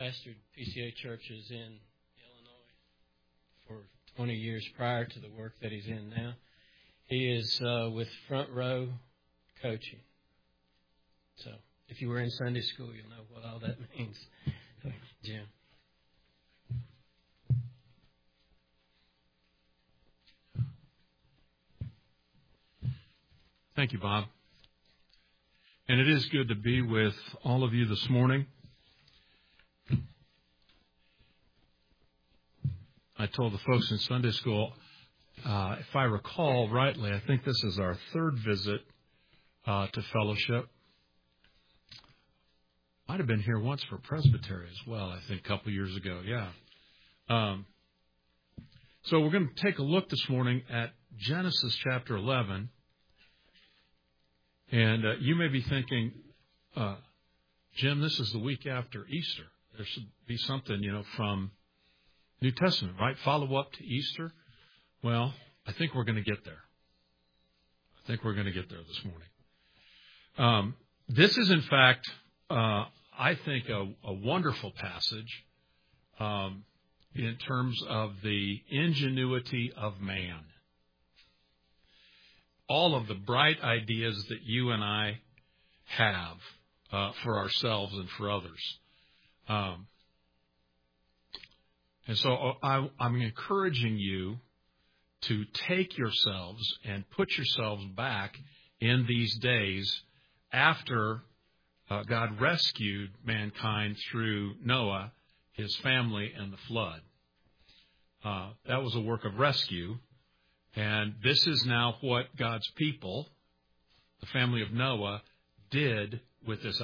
pastored PCA churches in Illinois for 20 years prior to the work that he's in now. He is with Front Row Coaching. So if you were in Sunday school, you'll know what all that means. Jim. Thank you, Bob. And it is good to be with all of you this morning. I told the folks in Sunday school, if I recall rightly, I think this is our third visit to fellowship. Might have been here once for Presbytery as well, I think, a couple years ago. Yeah. So we're going to take a look this morning at Genesis chapter 11. And you may be thinking, Jim, this is the week after Easter. There should be something, from New Testament, right? Follow up to Easter. Well, I think we're going to get there. This morning. This is, in fact, I think, a wonderful passage in terms of the ingenuity of man. All of the bright ideas that you and I have for ourselves and for others. And so I'm encouraging you to take yourselves and put yourselves back in these days after God rescued mankind through Noah, his family, and the flood. That was a work of rescue. And this is now what God's people, the family of Noah, did with this.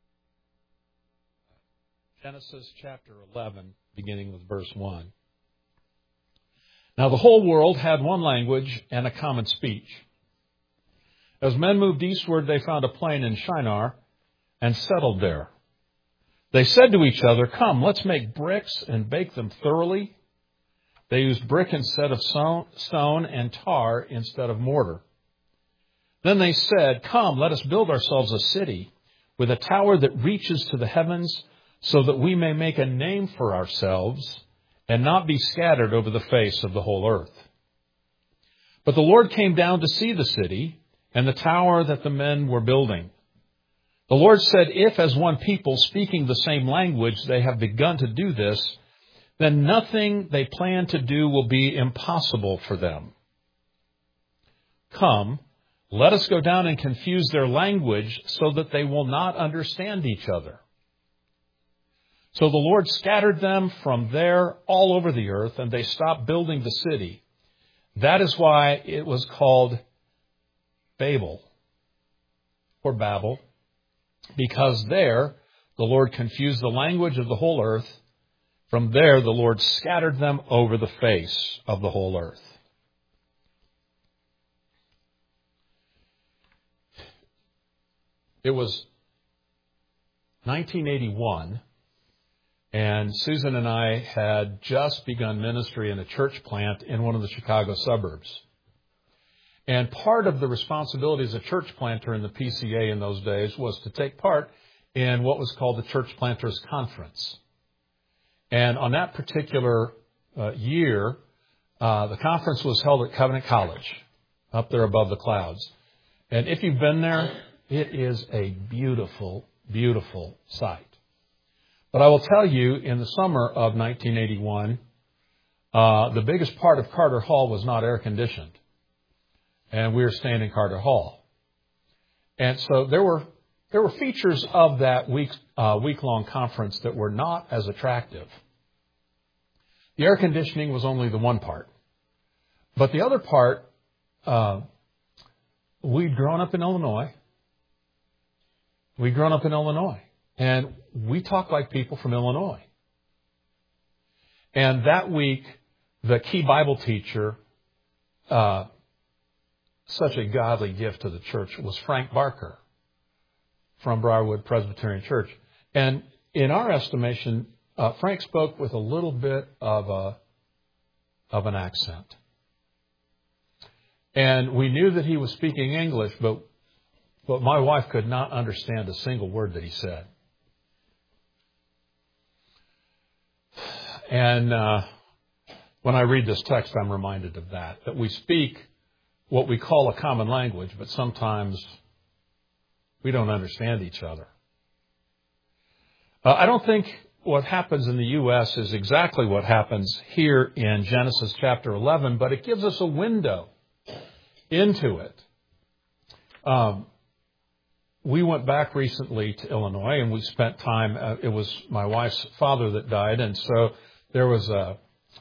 Genesis chapter 11, beginning with verse 1. Now the whole world had one language and a common speech. As men moved eastward, they found a plain in Shinar and settled there. They said to each other, "Come, let's make bricks and bake them thoroughly." They used brick instead of stone and tar instead of mortar. Then they said, "Come, let us build ourselves a city with a tower that reaches to the heavens so that we may make a name for ourselves and not be scattered over the face of the whole earth." But the Lord came down to see the city and the tower that the men were building. The Lord said, "If as one people speaking the same language they have begun to do this, then nothing they plan to do will be impossible for them. Come, let us go down and confuse their language so that they will not understand each other." So the Lord scattered them from there all over the earth, and they stopped building the city. That is why it was called Babel, or Babel, because there the Lord confused the language of the whole earth. From there, the Lord scattered them over the face of the whole earth. It was 1981, and Susan and I had just begun ministry in a church plant in one of the Chicago suburbs. And part of the responsibility as a church planter in the PCA in those days was to take part in what was called the Church Planters Conference. And on that particular year, the conference was held at Covenant College, up there above the clouds. And if you've been there, it is a beautiful, beautiful sight. But I will tell you, in the summer of 1981, the biggest part of Carter Hall was not air-conditioned. And we were staying in Carter Hall. And so there were features of that week-long conference that were not as attractive. The air conditioning was only the one part. But the other part, we'd grown up in Illinois. And we talk like people from Illinois. And that week, the key Bible teacher, such a godly gift to the church, was Frank Barker from Briarwood Presbyterian Church. And in our estimation, Frank spoke with a little bit of an accent. And we knew that he was speaking English, but my wife could not understand a single word that he said. And when I read this text, I'm reminded of that we speak what we call a common language, but sometimes we don't understand each other. I don't think what happens in the U.S. is exactly what happens here in Genesis chapter 11, but it gives us a window into it. We went back recently to Illinois, and we spent time. It was my wife's father that died, and so there was a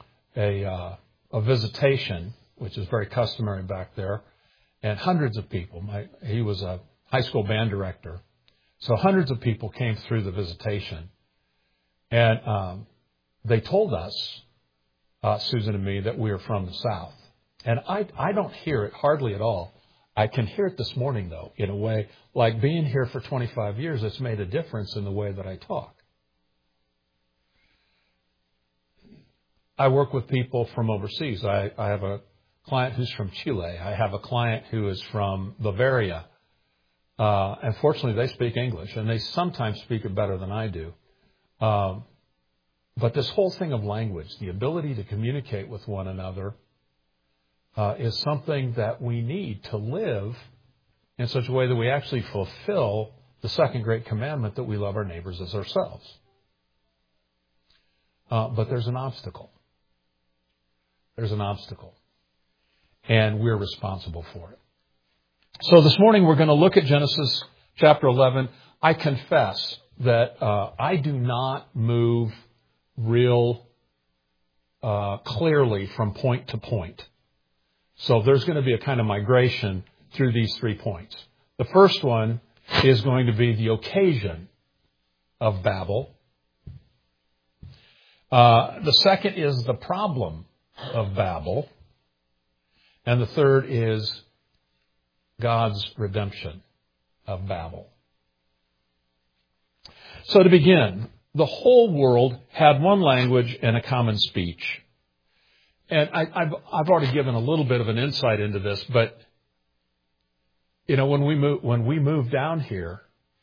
visitation, which is very customary back there, and hundreds of people. He was a high school band director, so hundreds of people came through the visitation, and they told us, Susan and me, that we are from the South, and I don't hear it hardly at all. I can hear it this morning, though, in a way, like being here for 25 years, it's made a difference in the way that I talk. I work with people from overseas. I have a client who's from Chile. I have a client who is from Bavaria. And fortunately, they speak English, and they sometimes speak it better than I do. But this whole thing of language, the ability to communicate with one another, is something that we need to live in such a way that we actually fulfill the second great commandment that we love our neighbors as ourselves. But there's an obstacle. There's an obstacle. And we're responsible for it. So this morning we're going to look at Genesis chapter 11. I confess that I do not move real clearly from point to point. So there's going to be a kind of migration through these 3 points. The first one is going to be the occasion of Babel. The second is the problem of Babel. And the third is God's redemption of Babel. So to begin, the whole world had one language and a common speech. And I've already given a little bit of an insight into this, but you know, when we moved down here,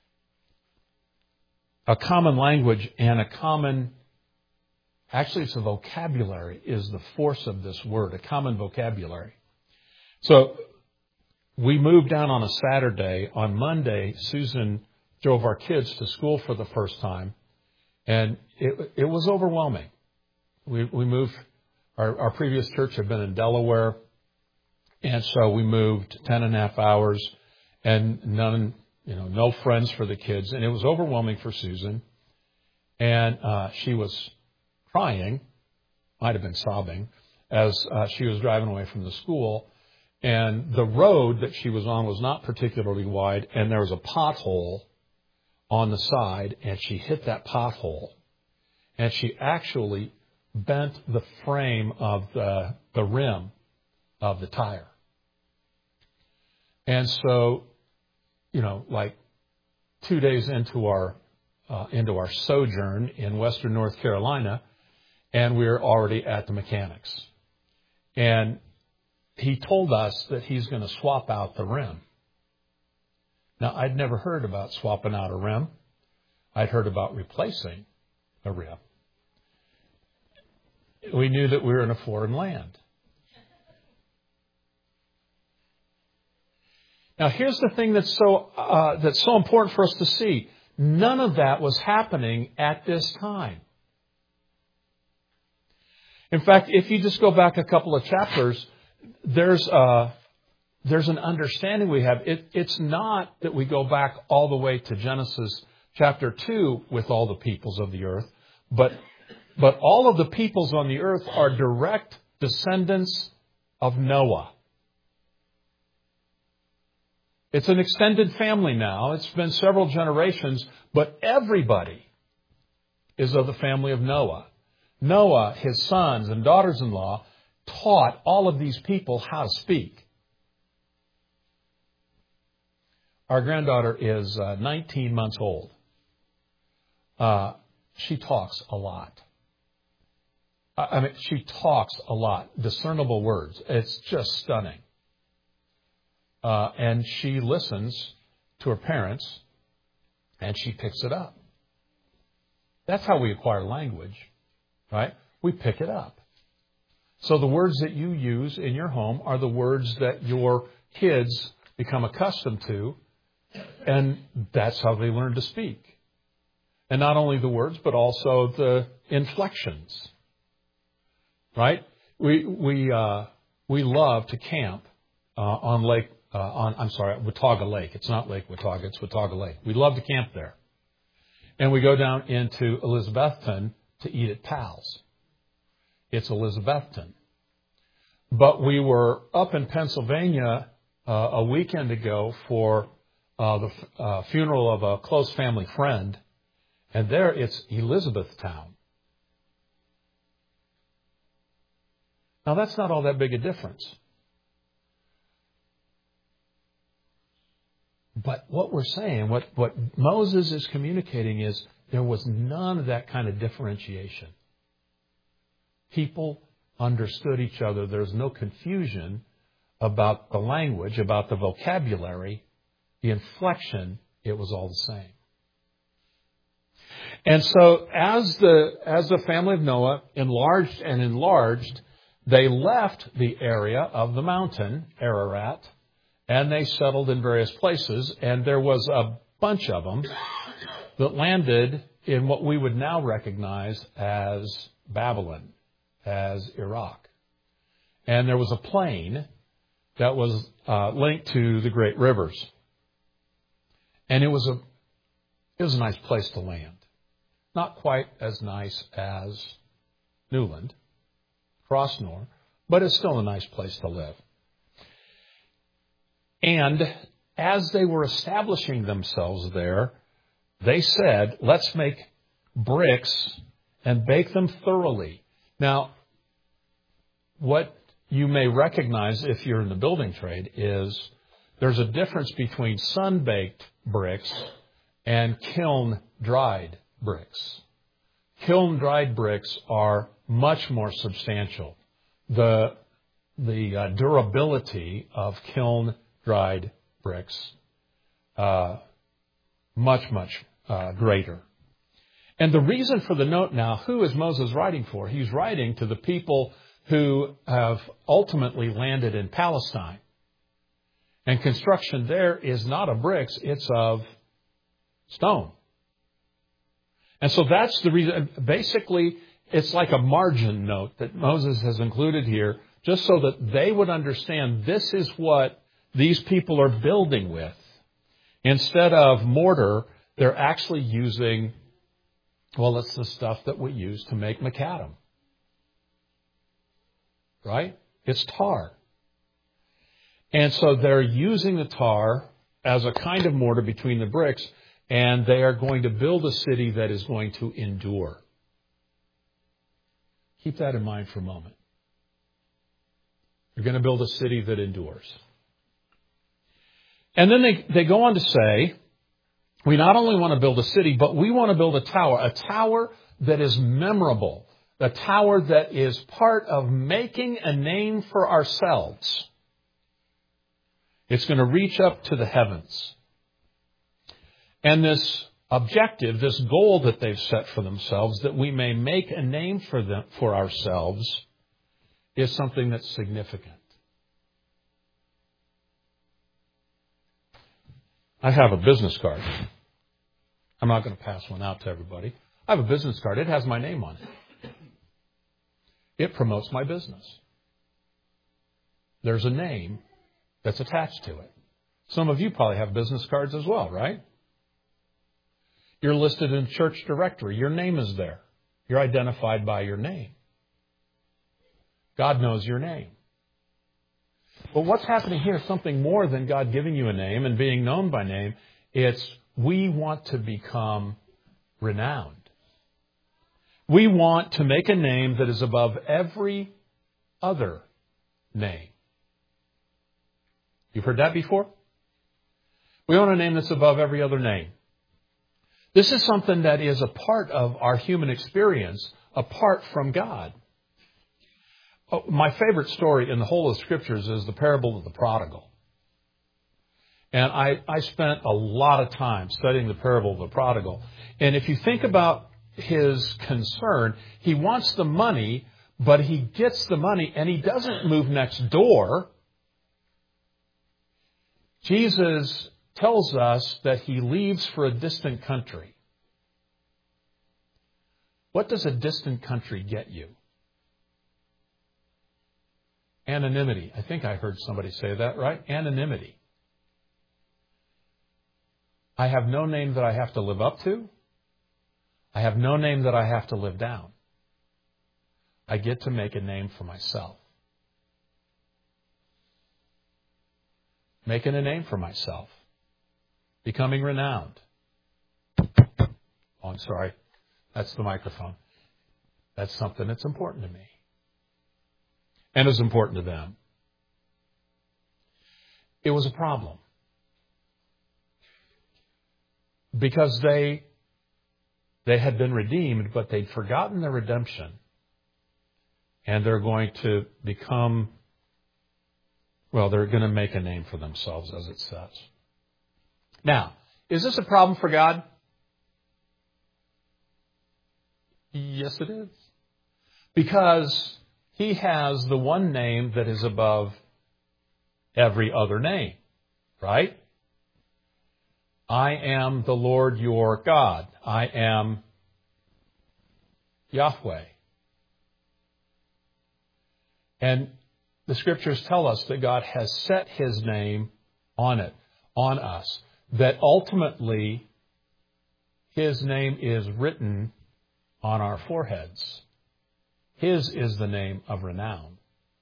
a common language and a common, actually it's a vocabulary, is the force of this word, a common vocabulary. So we moved down on a Saturday. On Monday, Susan drove our kids to school for the first time, and it was overwhelming. We moved. Our previous church had been in Delaware, and so we moved 10.5 hours, and no friends for the kids, and it was overwhelming for Susan. And she was crying, might have been sobbing, as she was driving away from the school. And the road that she was on was not particularly wide, and there was a pothole on the side, and she hit that pothole, and she actually bent the frame of the rim of the tire. And so, like 2 days into our sojourn in Western North Carolina, and we're already at the mechanics. And he told us that he's going to swap out the rim. Now, I'd never heard about swapping out a rim. I'd heard about replacing a rim. We knew that we were in a foreign land. Now, here's the thing that's so important for us to see. None of that was happening at this time. In fact, if you just go back a couple of chapters, there's an understanding we have. It's not that we go back all the way to Genesis chapter 2 with all the peoples of the earth, but all of the peoples on the earth are direct descendants of Noah. It's an extended family now. It's been several generations, but everybody is of the family of Noah. Noah, his sons and daughters-in-law, taught all of these people how to speak. Our granddaughter is 19 months old. She talks a lot. She talks a lot. Discernible words. It's just stunning. And she listens to her parents, and she picks it up. That's how we acquire language, right? we pick it up. So the words that you use in your home are the words that your kids become accustomed to, and that's how they learn to speak. And not only the words, but also the inflections. Right? We love to camp on Watauga Lake. It's not Lake Watauga, it's Watauga Lake. We love to camp there. And we go down into Elizabethton to eat at Pal's. It's Elizabethton. But we were up in Pennsylvania a weekend ago for the funeral of a close family friend, and there it's Elizabethtown. Now, that's not all that big a difference. But what we're saying, what Moses is communicating is there was none of that kind of differentiation. People understood each other. There's no confusion about the language, about the vocabulary, the inflection. It was all the same. And so as the family of Noah enlarged, they left the area of the mountain, Ararat, and they settled in various places. And there was a bunch of them that landed in what we would now recognize as Babylon, as Iraq. And there was a plain that was linked to the great rivers. And it was a nice place to land. Not quite as nice as Newland, Crossnor, but it's still a nice place to live. And as they were establishing themselves there, they said, let's make bricks and bake them thoroughly. Now, what you may recognize if you're in the building trade is there's a difference between sun-baked bricks and kiln-dried bricks. Kiln-dried bricks are much more substantial. The durability of kiln-dried bricks, much greater. And the reason for the note now, who is Moses writing for? He's writing to the people who have ultimately landed in Palestine. And construction there is not of bricks, it's of stone. And so that's the reason. Basically, it's like a margin note that Moses has included here, just so that they would understand this is what these people are building with. Instead of mortar, they're actually using, well, it's the stuff that we use to make macadam. Right? It's tar. And so they're using the tar as a kind of mortar between the bricks, and they are going to build a city that is going to endure. Keep that in mind for a moment. They're going to build a city that endures. And then they go on to say, we not only want to build a city, but we want to build a tower that is memorable, a tower that is part of making a name for ourselves. It's going to reach up to the heavens. And this objective, this goal that they've set for themselves, that we may make a name for ourselves, is something that's significant. I have a business card. I'm not going to pass one out to everybody. I have a business card. It has my name on it. It promotes my business. There's a name that's attached to it. Some of you probably have business cards as well, right? You're listed in church directory. Your name is there. You're identified by your name. God knows your name. But what's happening here is something more than God giving you a name and being known by name. It's we want to become renowned. We want to make a name that is above every other name. You've heard that before? We want a name that's above every other name. This is something that is a part of our human experience apart from God. Oh, my favorite story in the whole of the Scriptures is the parable of the prodigal. And I spent a lot of time studying the parable of the prodigal. And if you think about his concern. He wants the money, but he gets the money and he doesn't move next door. Jesus tells us that he leaves for a distant country. What does a distant country get you? Anonymity. I think I heard somebody say that, right? Anonymity. I have no name that I have to live up to. I have no name that I have to live down. I get to make a name for myself. Making a name for myself. Becoming renowned. Oh, I'm sorry. That's the microphone. That's something that's important to me. And is important to them. It was a problem. Because they had been redeemed, but they'd forgotten their redemption. And they're going to become, they're going to make a name for themselves, as it says. Now, is this a problem for God? Yes, it is. Because he has the one name that is above every other name, right? I am the Lord your God. I am Yahweh. And the Scriptures tell us that God has set his name on us. That ultimately his name is written on our foreheads. His is the name of renown.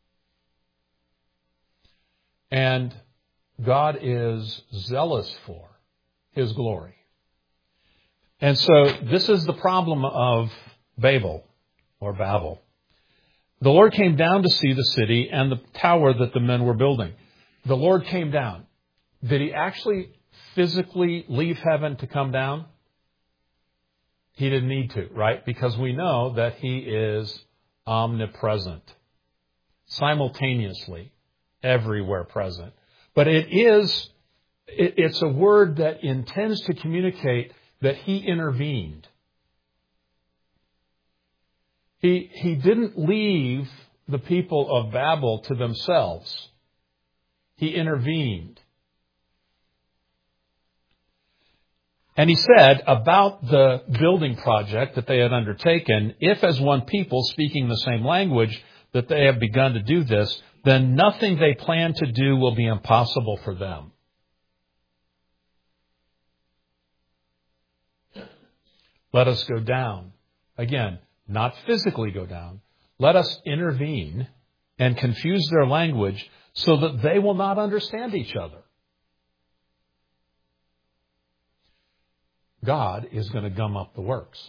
And God is zealous for his glory. And so this is the problem of Babel or Babel. The Lord came down to see the city and the tower that the men were building. The Lord came down. Did he actually physically leave heaven to come down? He didn't need to, right? Because we know that he is omnipresent, simultaneously, everywhere present. But it's a word that intends to communicate that he intervened. He didn't leave the people of Babel to themselves. He intervened. And he said about the building project that they had undertaken, if as one people speaking the same language that they have begun to do this, then nothing they plan to do will be impossible for them. Let us go down. Again, not physically go down. Let us intervene and confuse their language so that they will not understand each other. God is going to gum up the works.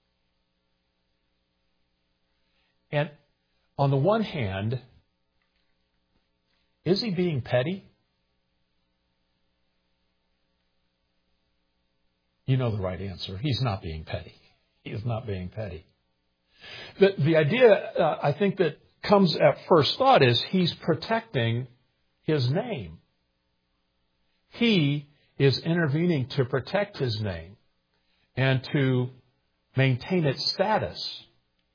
And on the one hand, is he being petty? You know the right answer. He's not being petty. He is not being petty. The idea, I think, that comes at first thought is he's protecting his name. He is intervening to protect his name and to maintain its status.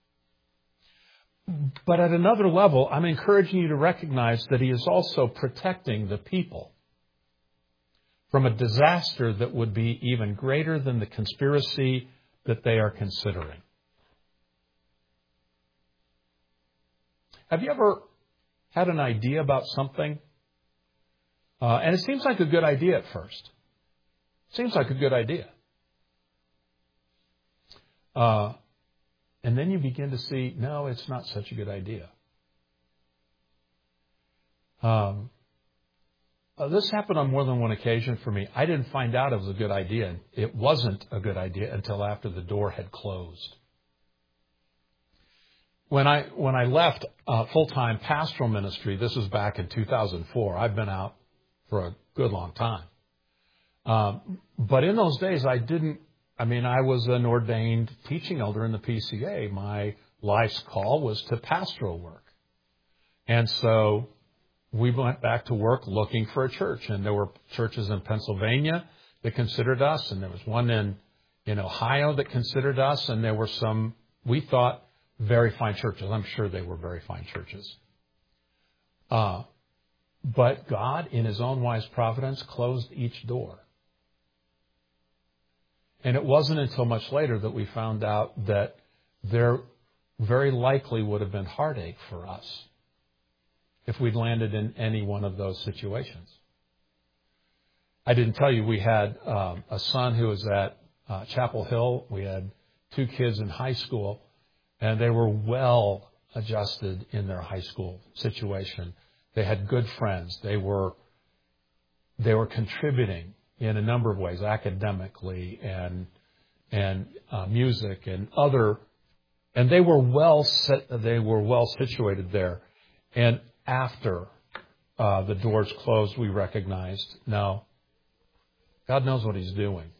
But at another level, I'm encouraging you to recognize that he is also protecting the people from a disaster that would be even greater than the conspiracy that they are considering. Have you ever had an idea about something? And it seems like a good idea at first. Seems like a good idea. And then you begin to see, no, it's not such a good idea. This happened on more than one occasion for me. I didn't find out it was a good idea. It wasn't a good idea until after the door had closed. When I left full-time pastoral ministry, this was back in 2004. I've been out for a good long time. But in those days, I was an ordained teaching elder in the PCA. My life's call was to pastoral work. And so we went back to work looking for a church. And there were churches in Pennsylvania that considered us. And there was one in in Ohio that considered us, and there were some, we thought, very fine churches. I'm sure they were very fine churches. But God, in His own wise providence, closed each door. And it wasn't until much later that we found out that there very likely would have been heartache for us if we'd landed in any one of those situations. I didn't tell you, we had a son who was at Chapel Hill. We had 2 kids in high school, and they were well adjusted in their high school situation. They had good friends. They were contributing in a number of ways, academically and music and other, and they were well situated there. And after the doors closed, we recognized, no, God knows what He's doing.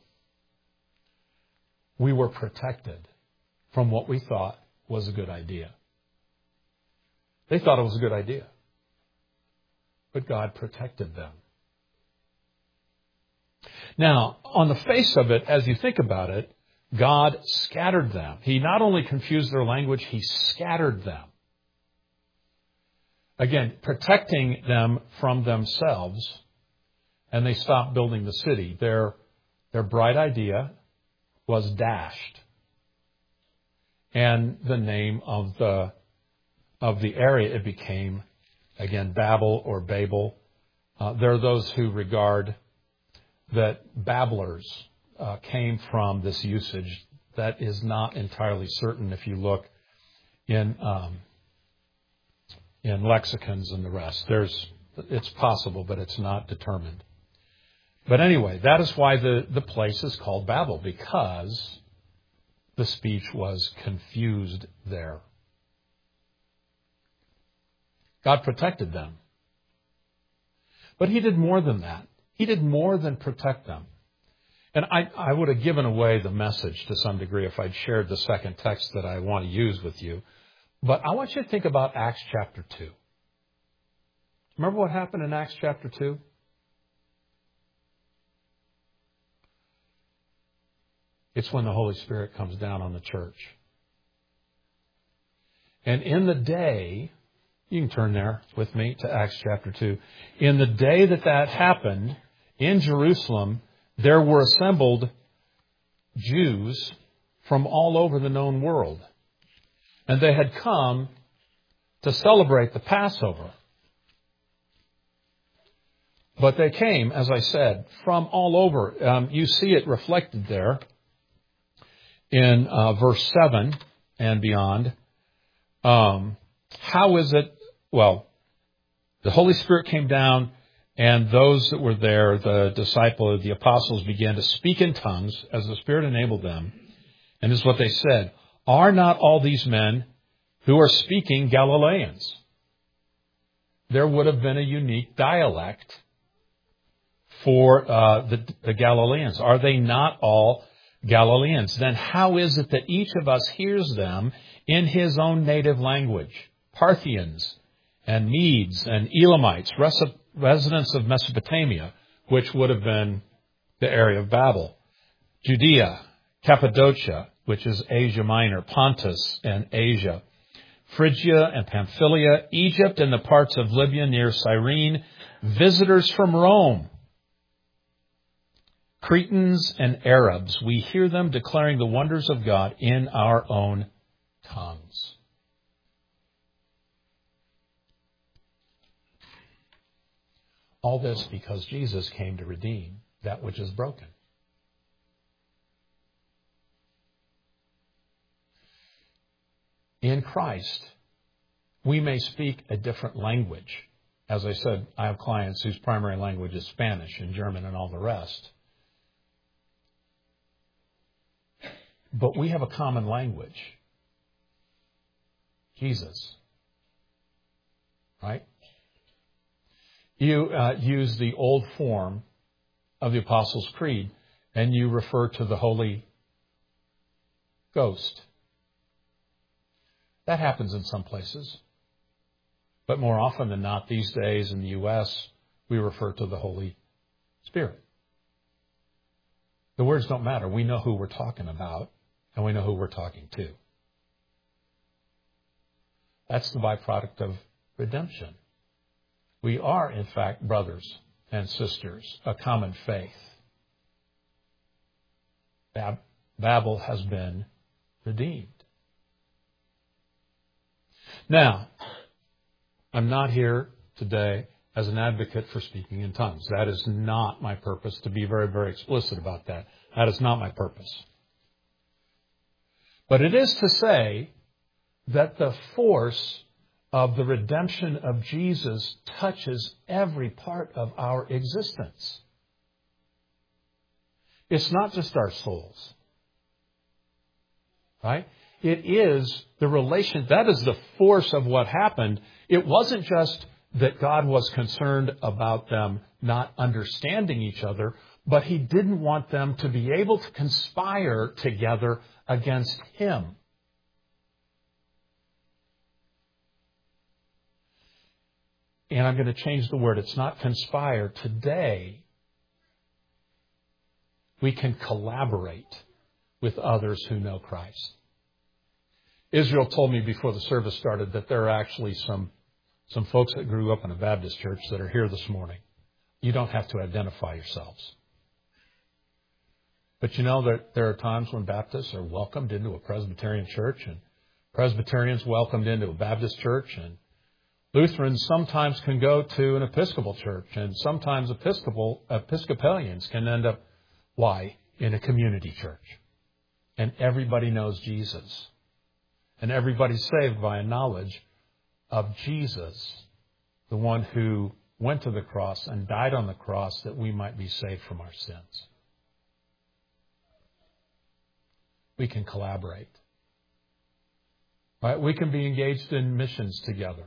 We were protected from what we thought was a good idea. They thought it was a good idea, but God protected them. Now, on the face of it, as you think about it, God scattered them. He not only confused their language, He scattered them. Again, protecting them from themselves, and they stopped building the city. Their bright idea was dashed. And the name of the area, it became, again, Babel or Babel. There are those who regard that babblers came from this usage. That is not entirely certain if you look in lexicons and the rest. It's possible, but it's not determined. But anyway, that is why the place is called Babel, because the speech was confused there. God protected them. But He did more than that. He did more than protect them. And I would have given away the message to some degree if I'd shared the second text that I want to use with you. But I want you to think about Acts chapter 2. Remember what happened in Acts chapter 2? It's when the Holy Spirit comes down on the church. And in the day, you can turn there with me to Acts chapter 2. In the day that happened, in Jerusalem, there were assembled Jews from all over the known world. And they had come to celebrate the Passover. But they came, as I said, from all over. You see it reflected there in verse 7 and beyond. How is it? Well, the Holy Spirit came down, and those that were there, the apostles, began to speak in tongues as the Spirit enabled them. And this is what they said: "Are not all these men who are speaking Galileans?" There would have been a unique dialect for the Galileans. Are they not all Galileans? Then how is it that each of us hears them in his own native language? Parthians and Medes and Elamites, residents of Mesopotamia, which would have been the area of Babel, Judea, Cappadocia, which is Asia Minor, Pontus and Asia, Phrygia and Pamphylia, Egypt and the parts of Libya near Cyrene, visitors from Rome, Cretans and Arabs, we hear them declaring the wonders of God in our own tongues. All this because Jesus came to redeem that which is broken. In Christ, we may speak a different language. As I said, I have clients whose primary language is Spanish and German and all the rest. But we have a common language. Jesus. Right? You use the old form of the Apostles' Creed, and you refer to the Holy Ghost. That happens in some places. But more often than not, these days in the U.S., we refer to the Holy Spirit. The words don't matter. We know who we're talking about, and we know who we're talking to. That's the byproduct of redemption. We are, in fact, brothers and sisters, a common faith. Babel has been redeemed. Now, I'm not here today as an advocate for speaking in tongues. That is not my purpose, to be very, very explicit about that. That is not my purpose. But it is to say that the force of the redemption of Jesus touches every part of our existence. It's not just our souls. Right? It is the relation. That is the force of what happened. It wasn't just that God was concerned about them not understanding each other, but He didn't want them to be able to conspire together against Him. And I'm going to change the word. It's not conspire. Today, we can collaborate with others who know Christ. Israel told me before the service started that there are actually some folks that grew up in a Baptist church that are here this morning. You don't have to identify yourselves. But you know that there are times when Baptists are welcomed into a Presbyterian church and Presbyterians welcomed into a Baptist church, and Lutherans sometimes can go to an Episcopal church, and sometimes Episcopalians can end up, in a community church. And everybody knows Jesus. And everybody's saved by a knowledge of Jesus, the one who went to the cross and died on the cross that we might be saved from our sins. We can collaborate. Right? We can be engaged in missions together.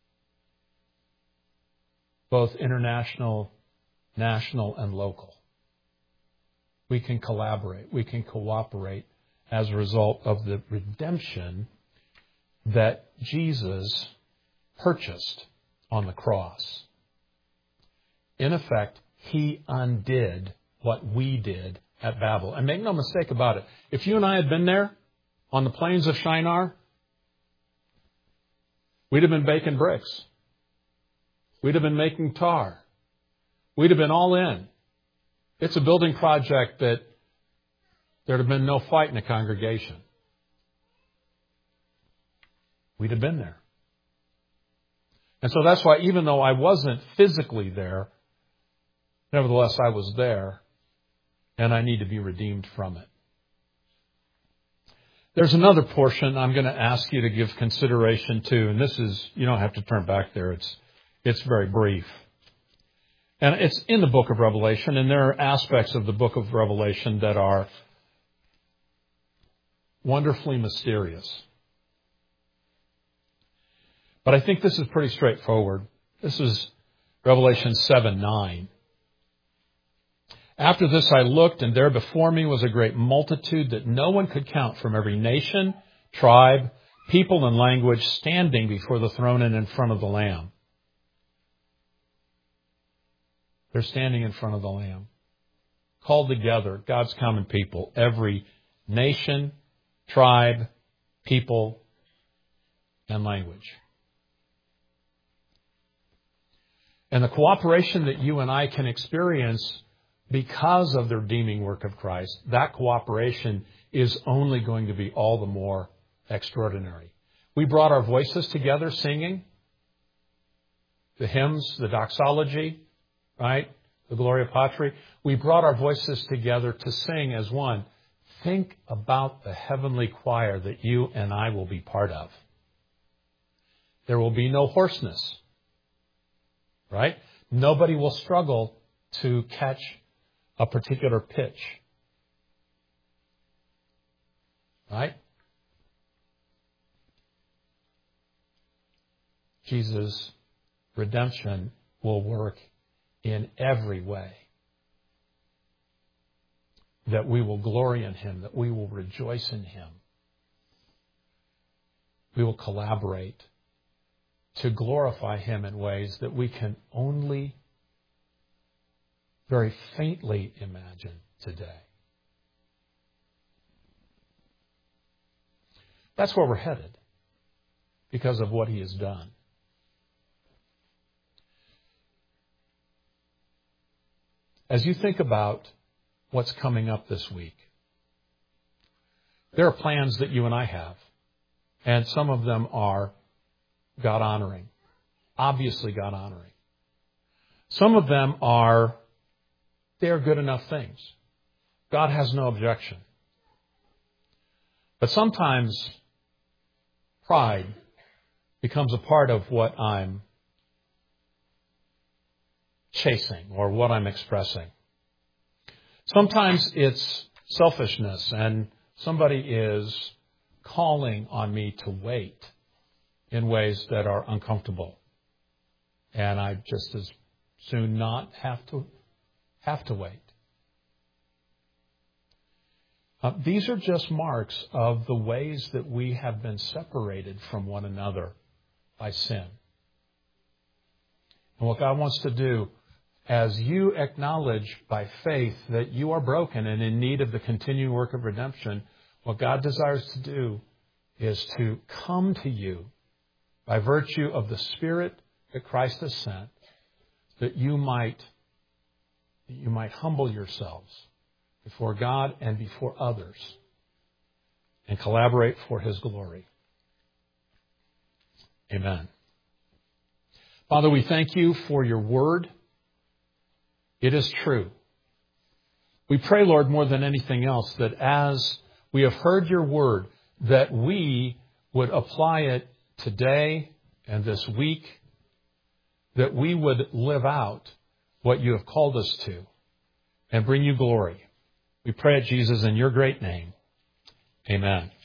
Both international, national, and local. We can collaborate. We can cooperate as a result of the redemption that Jesus purchased on the cross. In effect, He undid what we did at Babel. And make no mistake about it, if you and I had been there on the plains of Shinar, we'd have been baking bricks. We'd have been making tar. We'd have been all in. It's a building project that there'd have been no fight in the congregation. We'd have been there. And so that's why, even though I wasn't physically there, nevertheless I was there, and I need to be redeemed from it. There's another portion I'm going to ask you to give consideration to, and this is, you don't have to turn back there. It's very brief. And it's in the book of Revelation, and there are aspects of the book of Revelation that are wonderfully mysterious. But I think this is pretty straightforward. This is Revelation 7:9. After this I looked, and there before me was a great multitude that no one could count, from every nation, tribe, people, and language, standing before the throne and in front of the Lamb. They're standing in front of the Lamb. Called together, God's common people, every nation, tribe, people, and language. And the cooperation that you and I can experience because of the redeeming work of Christ, that cooperation is only going to be all the more extraordinary. We brought our voices together singing the hymns, the doxology, right? The Gloria Patri. We brought our voices together to sing as one. Think about the heavenly choir that you and I will be part of. There will be no hoarseness, right? Nobody will struggle to catch a particular pitch, right? Jesus' redemption will work in every way. That we will glory in Him, that we will rejoice in Him. We will collaborate to glorify Him in ways that we can only very faintly imagine today. That's where we're headed because of what He has done. As you think about what's coming up this week, there are plans that you and I have, and some of them are God-honoring, obviously God-honoring. Some of them are, they're good enough things. God has no objection. But sometimes pride becomes a part of what I'm chasing or what I'm expressing. Sometimes it's selfishness and somebody is calling on me to wait in ways that are uncomfortable. And I just as soon not have to wait. These are just marks of the ways that we have been separated from one another by sin. And what God wants to do, as you acknowledge by faith that you are broken and in need of the continuing work of redemption, what God desires to do is to come to you by virtue of the Spirit that Christ has sent, that you might humble yourselves before God and before others and collaborate for His glory. Amen. Father, we thank you for your word. It is true. We pray, Lord, more than anything else, that as we have heard your word, that we would apply it today and this week, that we would live out what you have called us to and bring you glory. We pray it, Jesus, in your great name. Amen.